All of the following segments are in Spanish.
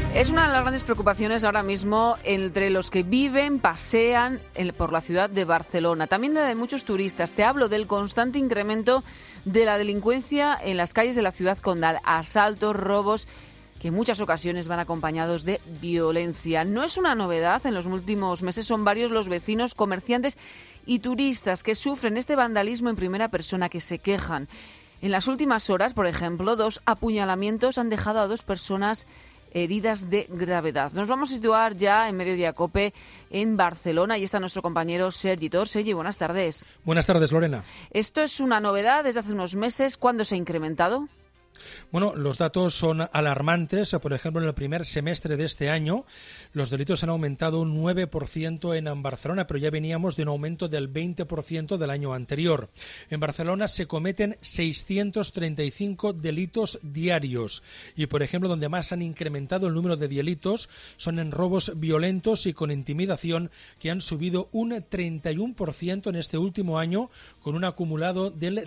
Es una de las grandes preocupaciones ahora mismo entre los que viven, pasean por la ciudad de Barcelona. También la de muchos turistas. Te hablo del constante incremento de la delincuencia en las calles de la ciudad condal. Asaltos, robos, que en muchas ocasiones van acompañados de violencia. No es una novedad. En los últimos meses son varios los vecinos, comerciantes y turistas que sufren este vandalismo en primera persona, que se quejan. En las últimas horas, por ejemplo, 2 apuñalamientos han dejado a 2 personas heridas de gravedad. Nos vamos a situar ya en Mediodía COPE en Barcelona y está nuestro compañero Sergi Tor. Sergi, buenas tardes. Buenas tardes, Lorena. Esto es una novedad desde hace unos meses. ¿Cuándo se ha incrementado? Bueno, los datos son alarmantes. Por ejemplo, en el primer semestre de este año, los delitos han aumentado un 9% en Barcelona, pero ya veníamos de un aumento del 20% del año anterior. En Barcelona se cometen 635 delitos diarios y, por ejemplo, donde más han incrementado el número de delitos son en robos violentos y con intimidación, que han subido un 31% en este último año, con un acumulado del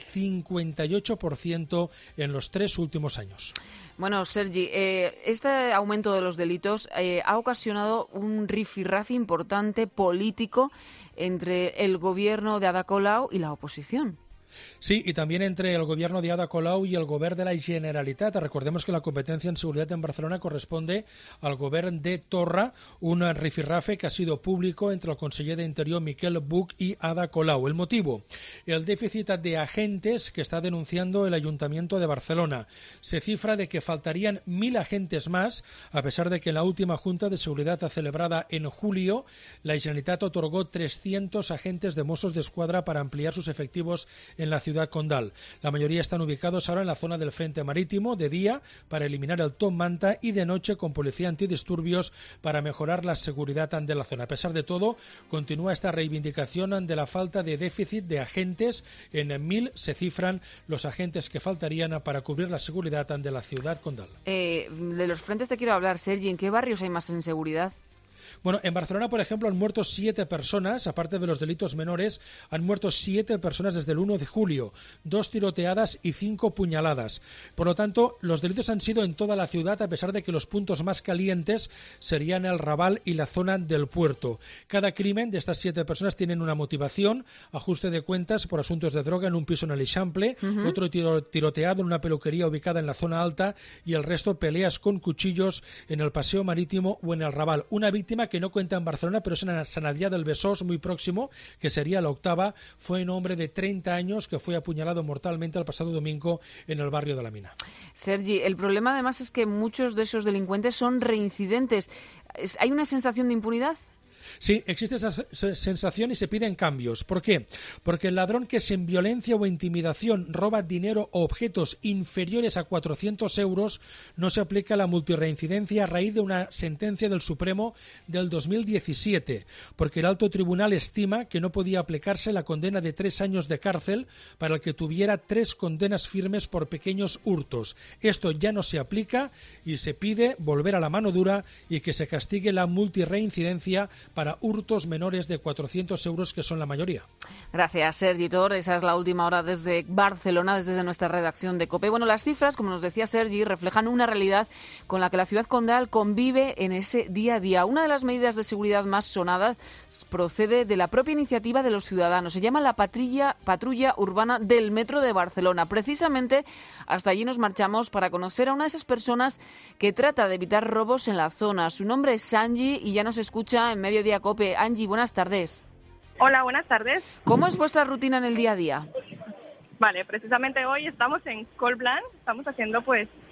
58% en los 3 últimos años. Bueno, Sergi, este aumento de los delitos ha ocasionado un rifirrafe importante político entre el gobierno de Ada Colau y la oposición. Sí, y también entre el gobierno de Ada Colau y el govern de la Generalitat. Recordemos que la competencia en seguridad en Barcelona corresponde al gobierno de Torra, un rifirrafe que ha sido público entre el conseller de Interior Miquel Buch y Ada Colau. El motivo, el déficit de agentes que está denunciando el Ayuntamiento de Barcelona. Se cifra de que faltarían 1.000 agentes más, a pesar de que en la última Junta de Seguridad celebrada en julio, la Generalitat otorgó 300 agentes de Mossos d'Esquadra para ampliar sus efectivos en la ciudad condal. La mayoría están ubicados ahora en la zona del Frente Marítimo, de día para eliminar el top manta y de noche con policía antidisturbios para mejorar la seguridad de la zona. A pesar de todo, continúa esta reivindicación de la falta de déficit de agentes. En 1.000 se cifran los agentes que faltarían para cubrir la seguridad de la ciudad condal. De los frentes te quiero hablar, Sergi. ¿En qué barrios hay más inseguridad? Bueno, en Barcelona, por ejemplo, han muerto 7 personas, aparte de los delitos menores, han muerto 7 personas desde el 1 de julio, 2 tiroteadas y 5 puñaladas. Por lo tanto, los delitos han sido en toda la ciudad, a pesar de que los puntos más calientes serían el Raval y la zona del Puerto. Cada crimen de estas 7 personas tienen una motivación: ajuste de cuentas por asuntos de droga en un piso en el Eixample, otro tiroteado en una peluquería ubicada en la zona alta y el resto peleas con cuchillos en el Paseo Marítimo o en el Raval. Una víctima que no cuenta en Barcelona, pero es en Sant Adrià del Besòs, muy próximo, que sería la octava. Fue un hombre de 30 años que fue apuñalado mortalmente el pasado domingo en el barrio de la Mina. Sergi, el problema además es que muchos de esos delincuentes son reincidentes. ¿Hay una sensación de impunidad? Sí, existe esa sensación y se piden cambios. ¿Por qué? Porque el ladrón que sin violencia o intimidación roba dinero o objetos inferiores a 400 euros no se aplica la multirreincidencia a raíz de una sentencia del Supremo del 2017, porque el alto tribunal estima que no podía aplicarse la condena de 3 años de cárcel para el que tuviera 3 condenas firmes por pequeños hurtos. Esto ya no se aplica y se pide volver a la mano dura y que se castigue la multirreincidencia para hurtos menores de 400 euros, que son la mayoría. Gracias, Sergi Tor. Esa es la última hora desde Barcelona, desde nuestra redacción de COPE. Bueno, las cifras, como nos decía Sergi, reflejan una realidad con la que la ciudad condal convive en ese día a día. Una de las medidas de seguridad más sonadas procede de la propia iniciativa de los ciudadanos. Se llama la Patrulla Urbana del Metro de Barcelona. Precisamente hasta allí nos marchamos para conocer a una de esas personas que trata de evitar robos en la zona. Su nombre es Angie y ya nos escucha en Mediodía COPE. Angie, buenas tardes. Hola, buenas tardes. ¿Cómo es vuestra rutina en el día a día? Vale, precisamente hoy estamos en Col Blanc, estamos haciendo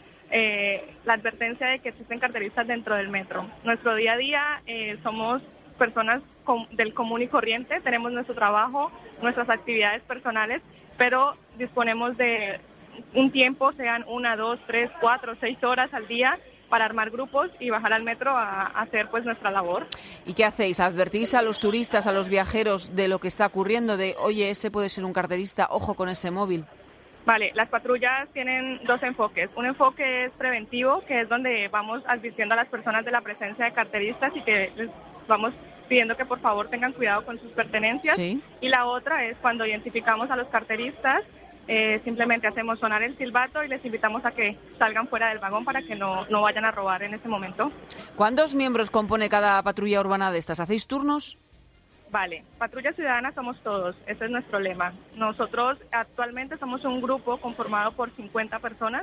la advertencia de que existen carteristas dentro del metro. Nuestro día a día somos personas del común y corriente, tenemos nuestro trabajo, nuestras actividades personales, pero disponemos de un tiempo, sean 1, 2, 3, 4, 6 horas al día, para armar grupos y bajar al metro a hacer nuestra labor. ¿Y qué hacéis? ¿Advertís a los turistas, a los viajeros de lo que está ocurriendo? De, oye, ese puede ser un carterista, ojo con ese móvil. Vale, las patrullas tienen 2 enfoques. Un enfoque es preventivo, que es donde vamos advirtiendo a las personas de la presencia de carteristas y que les vamos pidiendo que por favor tengan cuidado con sus pertenencias. Sí. Y la otra es cuando identificamos a los carteristas, simplemente hacemos sonar el silbato y les invitamos a que salgan fuera del vagón para que no vayan a robar en ese momento. ¿Cuántos miembros compone cada patrulla urbana de estas? ¿Hacéis turnos? Vale, Patrulla Ciudadana somos todos, ese es nuestro lema. Nosotros actualmente somos un grupo conformado por 50 personas,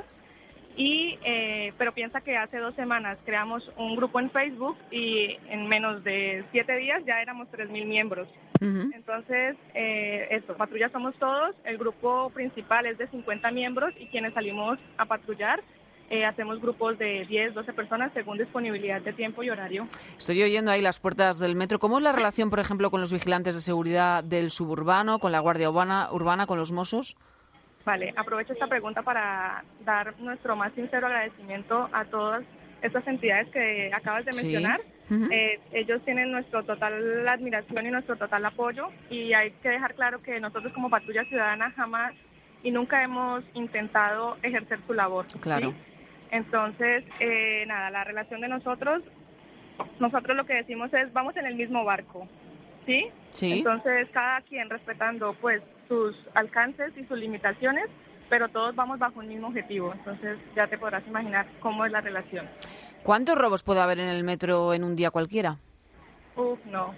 pero piensa que hace 2 semanas creamos un grupo en Facebook y en menos de 7 días ya éramos 3.000 miembros. Uh-huh. Entonces, Patrulla somos todos, el grupo principal es de 50 miembros y quienes salimos a patrullar hacemos grupos de 10, 12 personas según disponibilidad de tiempo y horario. Estoy oyendo ahí las puertas del metro. ¿Cómo es la relación, por ejemplo, con los vigilantes de seguridad del suburbano, con la Guardia Urbana, con los Mossos? Vale, aprovecho esta pregunta para dar nuestro más sincero agradecimiento a todas estas entidades que acabas de mencionar. Uh-huh. Ellos tienen nuestro total admiración y nuestro total apoyo, y hay que dejar claro que nosotros como Patrulla Ciudadana jamás y nunca hemos intentado ejercer su labor. Claro. ¿Sí? Entonces, la relación de nosotros lo que decimos es, vamos en el mismo barco, ¿sí? Sí. Entonces, cada quien respetando, pues, sus alcances y sus limitaciones, pero todos vamos bajo un mismo objetivo. Entonces, ya te podrás imaginar cómo es la relación. ¿Cuántos robos puede haber en el metro en un día cualquiera? No.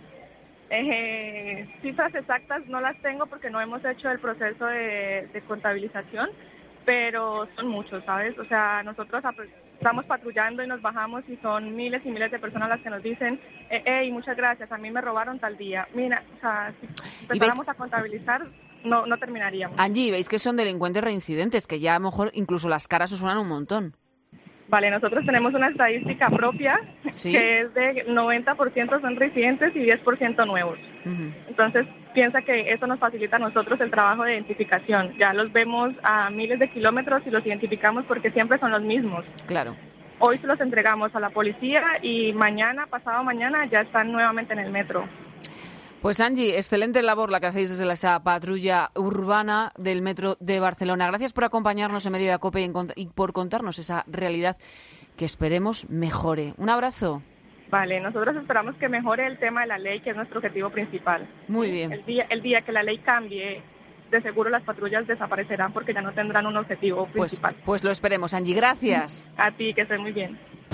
Cifras exactas no las tengo porque no hemos hecho el proceso de contabilización, pero son muchos, ¿sabes? O sea, nosotros estamos patrullando y nos bajamos y son miles y miles de personas las que nos dicen, hey, muchas gracias, a mí me robaron tal día. Mira, o sea, si empezáramos a contabilizar, no terminaríamos. Angie, veis que son delincuentes reincidentes, que ya a lo mejor incluso las caras os suenan un montón. Vale, nosotros tenemos una estadística propia, ¿sí? Que es de 90% son residentes y 10% nuevos. Uh-huh. Entonces, piensa que eso nos facilita a nosotros el trabajo de identificación. Ya los vemos a miles de kilómetros y los identificamos porque siempre son los mismos. Claro. Hoy se los entregamos a la policía y pasado mañana, ya están nuevamente en el metro. Pues Angie, excelente labor la que hacéis desde esa patrulla urbana del Metro de Barcelona. Gracias por acompañarnos en Mediodía COPE y por contarnos esa realidad que esperemos mejore. Un abrazo. Vale, nosotros esperamos que mejore el tema de la ley, que es nuestro objetivo principal. Muy bien. El día que la ley cambie, de seguro las patrullas desaparecerán porque ya no tendrán un objetivo principal. Pues lo esperemos, Angie. Gracias. A ti, que estés muy bien.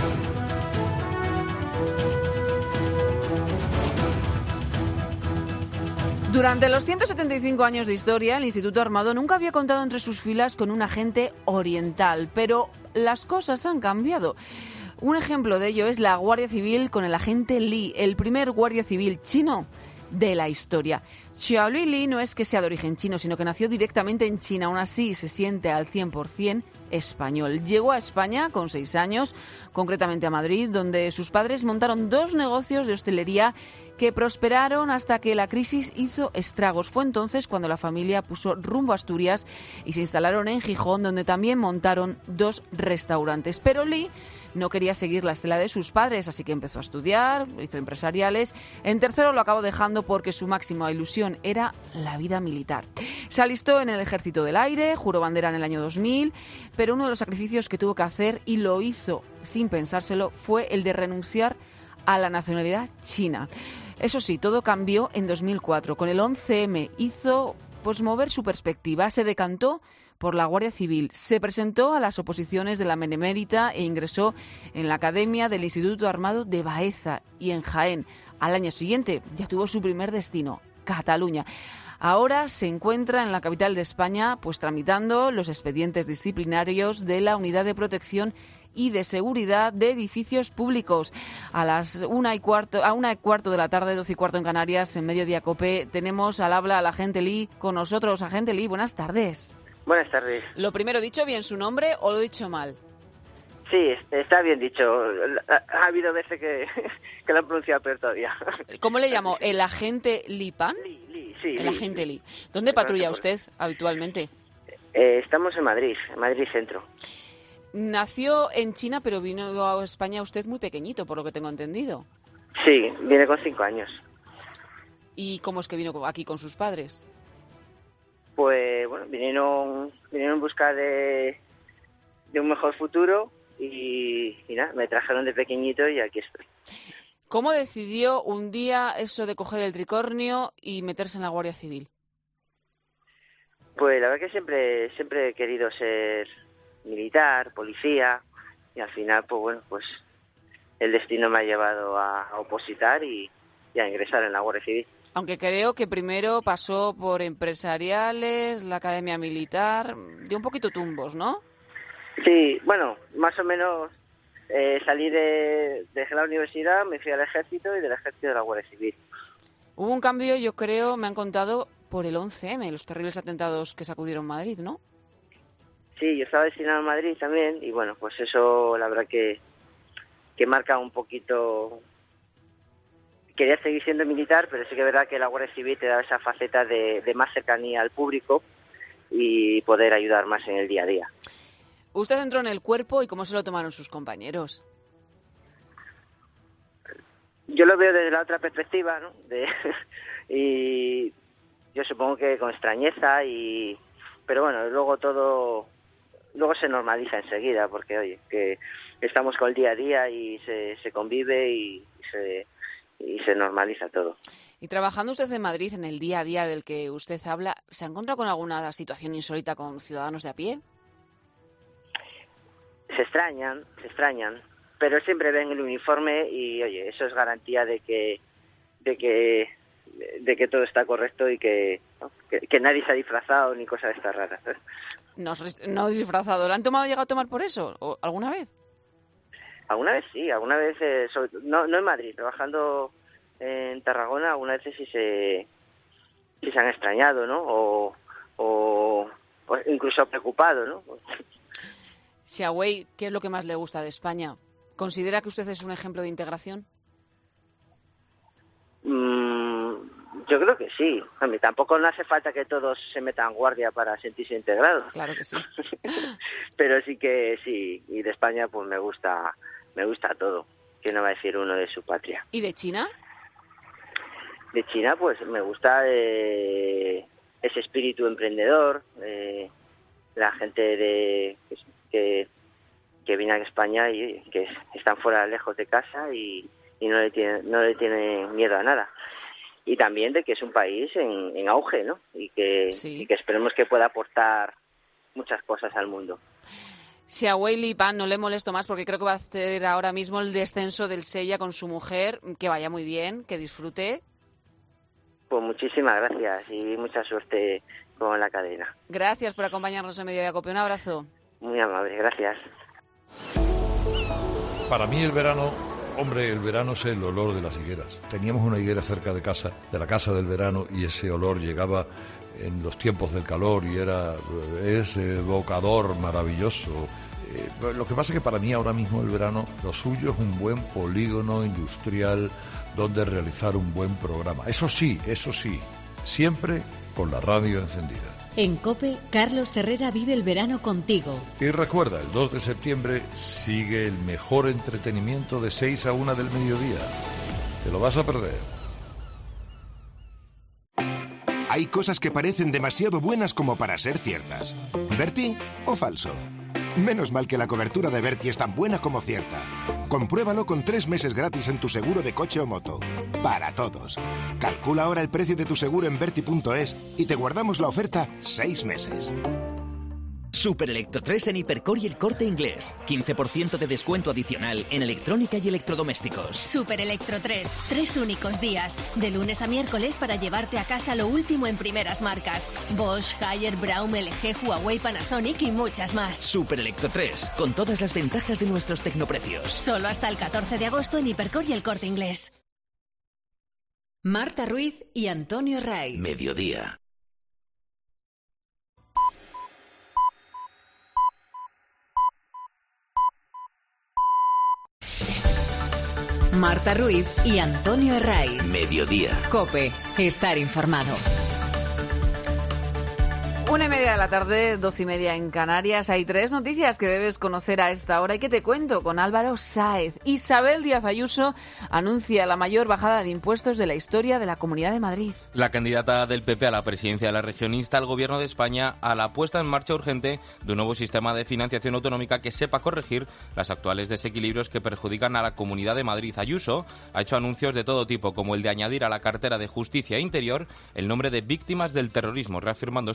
Durante los 175 años de historia, el Instituto Armado nunca había contado entre sus filas con un agente oriental, pero las cosas han cambiado. Un ejemplo de ello es la Guardia Civil con el agente Li, el primer guardia civil chino de la historia. Xiaoli Li no es que sea de origen chino, sino que nació directamente en China. Aún así, se siente al 100% español. Llegó a España con 6 años, concretamente a Madrid, donde sus padres montaron 2 negocios de hostelería que prosperaron hasta que la crisis hizo estragos. Fue entonces cuando la familia puso rumbo a Asturias y se instalaron en Gijón, donde también montaron 2 restaurantes. Pero Li no quería seguir la estela de sus padres, así que empezó a estudiar, hizo empresariales. En tercero lo acabó dejando porque su máxima ilusión era la vida militar. Se alistó en el Ejército del Aire, juró bandera en el año 2000, pero uno de los sacrificios que tuvo que hacer, y lo hizo sin pensárselo, fue el de renunciar a la nacionalidad china. Eso sí, todo cambió en 2004. Con el 11M hizo mover su perspectiva, se decantó por la Guardia Civil, se presentó a las oposiciones de la Benemérita e ingresó en la Academia del Instituto Armado de Baeza y en Jaén. Al año siguiente ya tuvo su primer destino, Cataluña. Ahora se encuentra en la capital de España, tramitando los expedientes disciplinarios de la Unidad de Protección y de Seguridad de Edificios Públicos. A las 1:15 de la tarde, 12:15 en Canarias, en Mediodía COPE, tenemos al habla al agente Li con nosotros. Agente Li, buenas tardes. Buenas tardes. Lo primero, ¿dicho bien su nombre o lo he dicho mal? Sí, está bien dicho. Ha habido veces que lo han pronunciado peor todavía. ¿Cómo le llamo? ¿El agente Li Pan? Sí. El agente Li. ¿Dónde patrulla usted habitualmente? Estamos en Madrid Centro. Nació en China, pero vino a España usted muy pequeñito, por lo que tengo entendido. Sí, viene con 5 años. ¿Y cómo es que vino aquí con sus padres? Pues bueno, vinieron en busca de un mejor futuro y nada, me trajeron de pequeñito y aquí estoy. ¿Cómo decidió un día eso de coger el tricornio y meterse en la Guardia Civil? Pues la verdad que siempre he querido ser militar, policía, y al final, pues bueno, pues el destino me ha llevado a opositar y a ingresar en la Guardia Civil. Aunque creo que primero pasó por empresariales, la Academia Militar, dio un poquito tumbos, ¿no? Sí, bueno, más o menos salí de la universidad, me fui al ejército y del ejército de la Guardia Civil. Hubo un cambio, yo creo, me han contado, por el 11M, los terribles atentados que sacudieron Madrid, ¿no? Sí, yo estaba destinado a Madrid también y bueno, pues eso la verdad que marca un poquito. Quería seguir siendo militar, pero sí que es verdad que la Guardia Civil te da esa faceta de más cercanía al público y poder ayudar más en el día a día. Usted entró en el cuerpo y ¿cómo se lo tomaron sus compañeros? Yo lo veo desde la otra perspectiva, ¿no? Y yo supongo que con extrañeza pero bueno, luego se normaliza enseguida, porque oye, que estamos con el día a día y se convive y se normaliza todo. Y trabajando usted en Madrid, en el día a día del que usted habla, ¿se ha encontrado con alguna situación insólita con ciudadanos de a pie? Se extrañan, pero siempre ven el uniforme y oye, eso es garantía de que todo está correcto y que nadie se ha disfrazado ni cosas de estas raras. No disfrazado. ¿Lo han llegado a tomar por eso? ¿O alguna vez? Alguna vez sí, alguna vez, no en Madrid, trabajando en Tarragona, algunas veces sí se han extrañado, ¿no? O incluso preocupado, ¿no? Xiaowei, ¿qué es lo que más le gusta de España? ¿Considera que usted es un ejemplo de integración? Yo creo que sí. A mí tampoco no hace falta que todos se metan guardia para sentirse integrados. Claro que sí. Pero sí que sí. Y de España pues me gusta todo. ¿Qué no va a decir uno de su patria? ¿Y de China? De China pues me gusta ese espíritu emprendedor, la gente que viene a España y que están fuera, lejos de casa y no le tiene miedo a nada. Y también de que es un país en auge, ¿no? Y que esperemos que pueda aportar muchas cosas al mundo. Xiaowei Li Pan, no le molesto más porque creo que va a hacer ahora mismo el descenso del Sella con su mujer. Que vaya muy bien, que disfrute. Pues muchísimas gracias y mucha suerte con la cadena. Gracias por acompañarnos en Mediodía Cope. Un abrazo. Muy amable, gracias. Para mí el verano es el olor de las higueras. Teníamos una higuera cerca de la casa del verano, y ese olor llegaba en los tiempos del calor y es evocador, maravilloso. Lo que pasa es que para mí ahora mismo el verano, lo suyo es un buen polígono industrial donde realizar un buen programa. Eso sí, siempre con la radio encendida. En COPE, Carlos Herrera vive el verano contigo. Y recuerda, el 2 de septiembre sigue el mejor entretenimiento de 6 a 1 del mediodía. ¿Te lo vas a perder? Hay cosas que parecen demasiado buenas como para ser ciertas. ¿Berti o falso? Menos mal que la cobertura de Berti es tan buena como cierta. Compruébalo con 3 meses gratis en tu seguro de coche o moto. Para todos. Calcula ahora el precio de tu seguro en Berti.es y te guardamos la oferta 6 meses. Super Electro 3 en Hipercor y El Corte Inglés. 15% de descuento adicional en electrónica y electrodomésticos. Super Electro 3. 3 únicos días. De lunes a miércoles para llevarte a casa lo último en primeras marcas. Bosch, Haier, Braun, LG, Huawei, Panasonic y muchas más. Super Electro 3. Con todas las ventajas de nuestros tecnoprecios. Solo hasta el 14 de agosto en Hipercor y El Corte Inglés. Marta Ruiz y Antonio Ray. Mediodía. Marta Ruiz y Antonio Herray. Mediodía. COPE. Estar informado. 1:30 de la tarde, 2:30 en Canarias. Hay 3 noticias que debes conocer a esta hora y que te cuento con Álvaro Sáez. Isabel Díaz Ayuso anuncia la mayor bajada de impuestos de la historia de la Comunidad de Madrid. La candidata del PP a la presidencia de la región insta al Gobierno de España a la puesta en marcha urgente de un nuevo sistema de financiación autonómica que sepa corregir los actuales desequilibrios que perjudican a la Comunidad de Madrid. Ayuso ha hecho anuncios de todo tipo, como el de añadir a la cartera de Justicia e Interior el nombre de víctimas del terrorismo, reafirmando su condena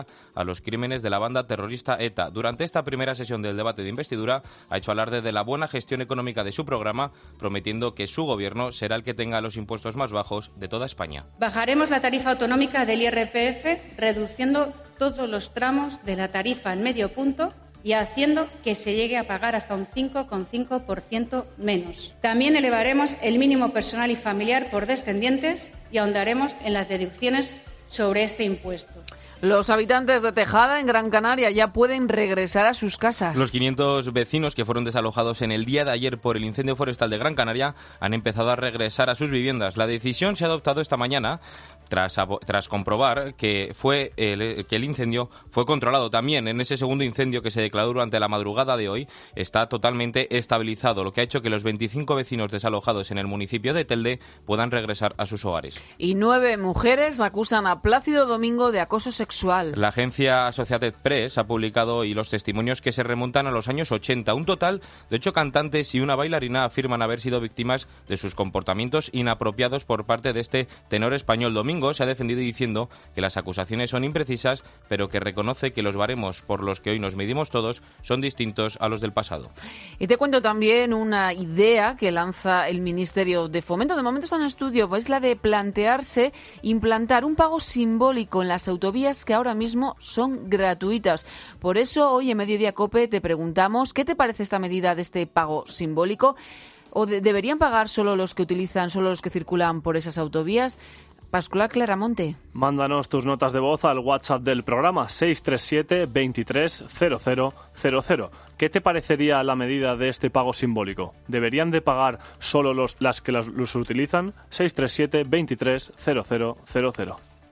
a los crímenes de la banda terrorista ETA. Durante esta primera sesión del debate de investidura ha hecho alarde de la buena gestión económica de su programa, prometiendo que su gobierno será el que tenga los impuestos más bajos de toda España. Bajaremos la tarifa autonómica del IRPF, reduciendo todos los tramos de la tarifa en medio punto y haciendo que se llegue a pagar hasta un 5,5% menos. También elevaremos el mínimo personal y familiar por descendientes y ahondaremos en las deducciones sobre este impuesto. Los habitantes de Tejada, en Gran Canaria, ya pueden regresar a sus casas. Los 500 vecinos que fueron desalojados en el día de ayer por el incendio forestal de Gran Canaria han empezado a regresar a sus viviendas. La decisión se ha adoptado esta mañana tras comprobar que el incendio fue controlado. También en ese segundo incendio que se declaró durante la madrugada de hoy está totalmente estabilizado, lo que ha hecho que los 25 vecinos desalojados en el municipio de Telde puedan regresar a sus hogares. Y 9 mujeres acusan a Plácido Domingo de acoso sexual. La agencia Associated Press ha publicado hoy los testimonios que se remontan a los años 80. Un total de 8 cantantes y una bailarina afirman haber sido víctimas de sus comportamientos inapropiados por parte de este tenor español. Domingo se ha defendido diciendo que las acusaciones son imprecisas, pero que reconoce que los baremos por los que hoy nos medimos todos son distintos a los del pasado. Y te cuento también una idea que lanza el Ministerio de Fomento. De momento está en estudio, es la de plantearse implantar un pago simbólico en las autovías que ahora mismo son gratuitas. Por eso hoy en Mediodía COPE te preguntamos ¿qué te parece esta medida de este pago simbólico? ¿O deberían pagar solo los que circulan por esas autovías? Pascual Claramonte. Mándanos tus notas de voz al WhatsApp del programa 637 23 0000. ¿Qué te parecería la medida de este pago simbólico? ¿Deberían de pagar solo las que los utilizan? 637 23 0000.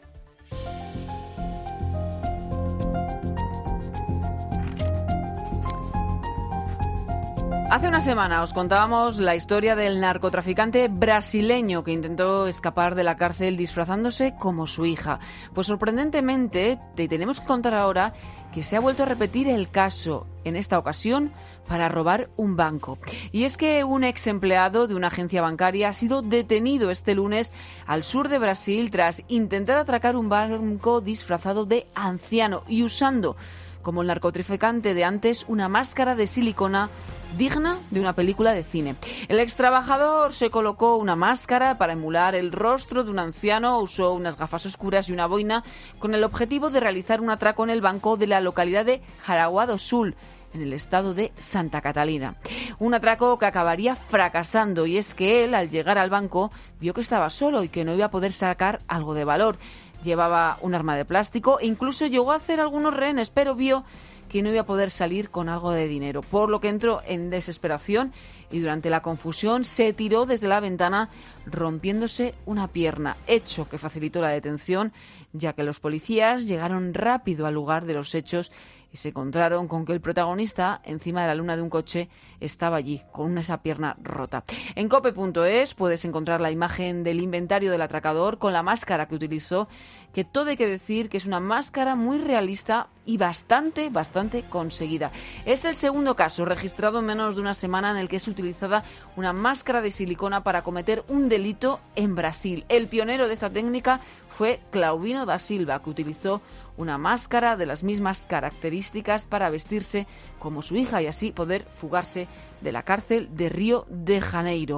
Hace una semana os contábamos la historia del narcotraficante brasileño que intentó escapar de la cárcel disfrazándose como su hija. Pues sorprendentemente te tenemos que contar ahora que se ha vuelto a repetir el caso, en esta ocasión para robar un banco. Y es que un ex empleado de una agencia bancaria ha sido detenido este lunes al sur de Brasil tras intentar atracar un banco disfrazado de anciano y usando, como el narcotraficante de antes, una máscara de silicona digna de una película de cine. El ex trabajador se colocó una máscara para emular el rostro de un anciano, usó unas gafas oscuras y una boina con el objetivo de realizar un atraco en el banco de la localidad de Jaraguá do Sul, en el estado de Santa Catalina. Un atraco que acabaría fracasando, y es que él, al llegar al banco, vio que estaba solo y que no iba a poder sacar algo de valor. Llevaba un arma de plástico e incluso llegó a hacer algunos rehenes, pero vio que no iba a poder salir con algo de dinero, por lo que entró en desesperación y durante la confusión se tiró desde la ventana rompiéndose una pierna, hecho que facilitó la detención, ya que los policías llegaron rápido al lugar de los hechos y se encontraron con que el protagonista, encima de la luna de un coche, estaba allí, con esa pierna rota. En cope.es puedes encontrar la imagen del inventario del atracador con la máscara que utilizó, que todo hay que decir que es una máscara muy realista y bastante conseguida. Es el segundo caso registrado en menos de una semana en el que es utilizada una máscara de silicona para cometer un delito en Brasil. El pionero de esta técnica fue Claudino da Silva, que utilizó una máscara de las mismas características para vestirse como su hija y así poder fugarse de la cárcel de Río de Janeiro.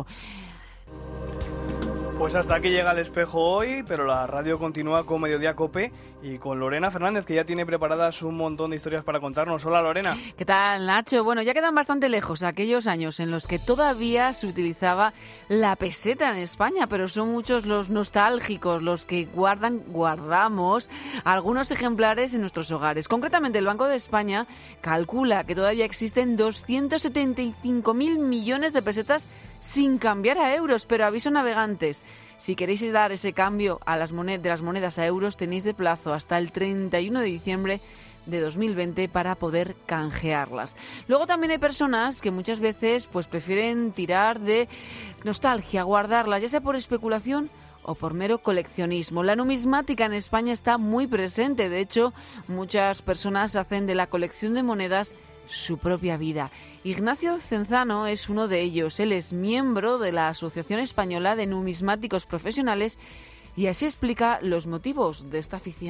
Pues hasta aquí llega El Espejo hoy, pero la radio continúa con Mediodía COPE y con Lorena Fernández, que ya tiene preparadas un montón de historias para contarnos. Hola, Lorena. ¿Qué tal, Nacho? Bueno, ya quedan bastante lejos aquellos años en los que todavía se utilizaba la peseta en España, pero son muchos los nostálgicos, los que guardamos algunos ejemplares en nuestros hogares. Concretamente, el Banco de España calcula que todavía existen 275.000 millones de pesetas sin cambiar a euros, pero aviso navegantes, si queréis dar ese cambio a las monedas a euros, tenéis de plazo hasta el 31 de diciembre de 2020 para poder canjearlas. Luego también hay personas que muchas veces pues prefieren tirar de nostalgia, guardarlas, ya sea por especulación o por mero coleccionismo. La numismática en España está muy presente, de hecho, muchas personas hacen de la colección de monedas su propia vida. Ignacio Cenzano es uno de ellos. Él es miembro de la Asociación Española de Numismáticos Profesionales y así explica los motivos de esta afición.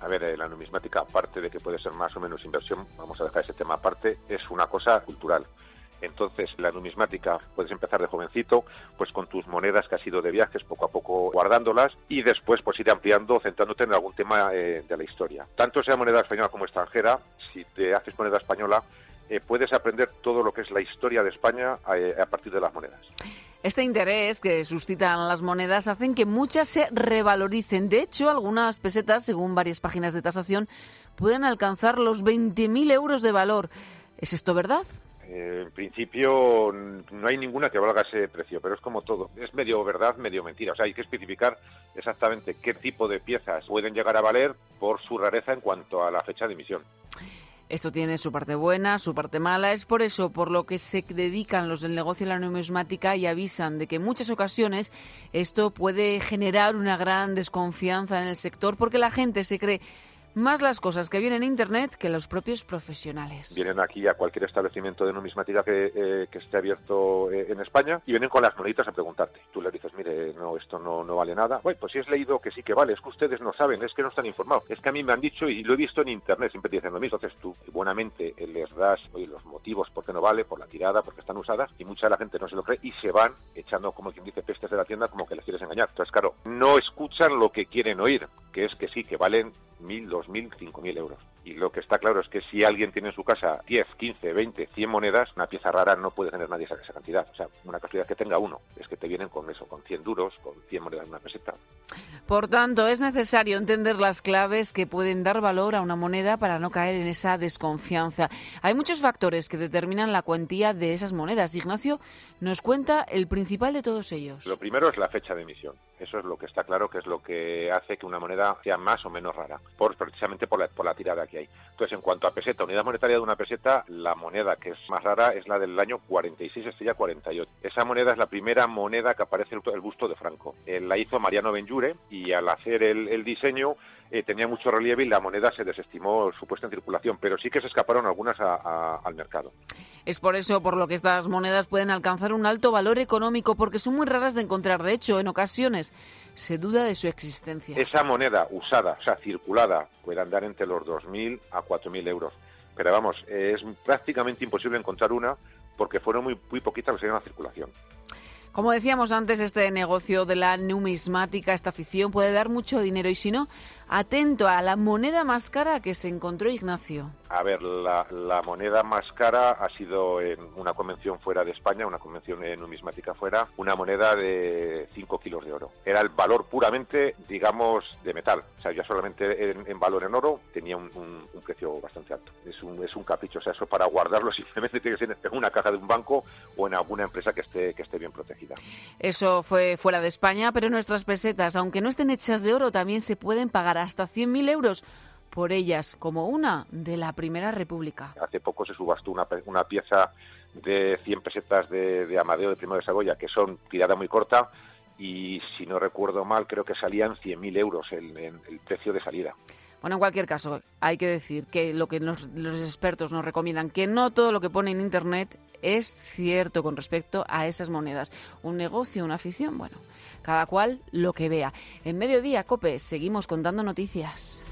A ver, la numismática, aparte de que puede ser más o menos inversión, vamos a dejar ese tema aparte, es una cosa cultural. Entonces, la numismática, puedes empezar de jovencito, pues con tus monedas que has ido de viajes, poco a poco guardándolas, y después pues ir ampliando, centrándote en algún tema de la historia. Tanto sea moneda española como extranjera, si te haces moneda española, puedes aprender todo lo que es la historia de España a partir de las monedas. Este interés que suscitan las monedas hacen que muchas se revaloricen. De hecho, algunas pesetas, según varias páginas de tasación, pueden alcanzar los 20.000 euros de valor. ¿Es esto verdad? En principio no hay ninguna que valga ese precio, pero es como todo. Es medio verdad, medio mentira. O sea, hay que especificar exactamente qué tipo de piezas pueden llegar a valer por su rareza en cuanto a la fecha de emisión. Esto tiene su parte buena, su parte mala. Es por eso por lo que se dedican los del negocio de la numismática y avisan de que en muchas ocasiones esto puede generar una gran desconfianza en el sector porque la gente se cree más las cosas que vienen en Internet que los propios profesionales. Vienen aquí a cualquier establecimiento de numismática que esté abierto en España y vienen con las moneditas a preguntarte. Tú le dices, mire, no, esto no vale nada. Bueno, pues si has leído que sí que vale, es que ustedes no saben, es que no están informados. Es que a mí me han dicho y lo he visto en Internet, siempre te dicen lo mismo. Entonces tú buenamente les das los motivos por qué no vale, por la tirada, porque están usadas, y mucha de la gente no se lo cree y se van echando, como quien dice, pestes de la tienda como que les quieres engañar. Entonces, claro, no escuchan lo que quieren oír, que es que sí, que valen 1.000, 2.000, 5.000 euros. Y lo que está claro es que si alguien tiene en su casa 10, 15, 20, 100 monedas, una pieza rara no puede tener nadie esa cantidad. O sea, una casualidad que tenga uno, es que te vienen con eso, con 100 duros, con 100 monedas de una peseta. Por tanto, es necesario entender las claves que pueden dar valor a una moneda para no caer en esa desconfianza. Hay muchos factores que determinan la cuantía de esas monedas. Ignacio nos cuenta el principal de todos ellos. Lo primero es la fecha de emisión. Eso es lo que está claro, que es lo que hace que una moneda sea más o menos rara, precisamente por la tirada que hay. Entonces, en cuanto a peseta, unidad monetaria de una peseta, la moneda que es más rara es la del año 46, estrella 48. Esa moneda es la primera moneda que aparece el busto de Franco. La hizo Mariano Benlliure y al hacer el diseño tenía mucho relieve y la moneda se desestimó su puesta en circulación, pero sí que se escaparon algunas al mercado. Es por eso por lo que estas monedas pueden alcanzar un alto valor económico, porque son muy raras de encontrar. De hecho, en ocasiones se duda de su existencia. Esa moneda usada, o sea, circulada, puede andar entre los 2.000 a 4.000 euros. Pero vamos, es prácticamente imposible encontrar una porque fueron muy poquitas las que salieron a circulación. Como decíamos antes, este negocio de la numismática, esta afición, puede dar mucho dinero. Y si no, atento a la moneda más cara que se encontró Ignacio. A ver, la moneda más cara ha sido en una convención fuera de España, una convención numismática fuera, una moneda de 5 kilos de oro. Era el valor puramente, digamos, de metal. O sea, ya solamente en valor en oro tenía un precio bastante alto. Es un capricho, o sea, eso para guardarlo simplemente tiene que ser en una caja de un banco o en alguna empresa que esté bien protegida. Eso fue fuera de España, pero nuestras pesetas, aunque no estén hechas de oro, también se pueden pagar hasta 100.000 euros por ellas, como una de la Primera República. Hace poco se subastó una pieza de 100 pesetas de Amadeo de Primo de Saboya, que son tirada muy corta, y si no recuerdo mal, creo que salían 100.000 euros el precio de salida. Bueno, en cualquier caso, hay que decir que lo que los expertos nos recomiendan, que no todo lo que pone en Internet es cierto con respecto a esas monedas. Un negocio, una afición, bueno, cada cual lo que vea. En Mediodía, COPE, seguimos contando noticias.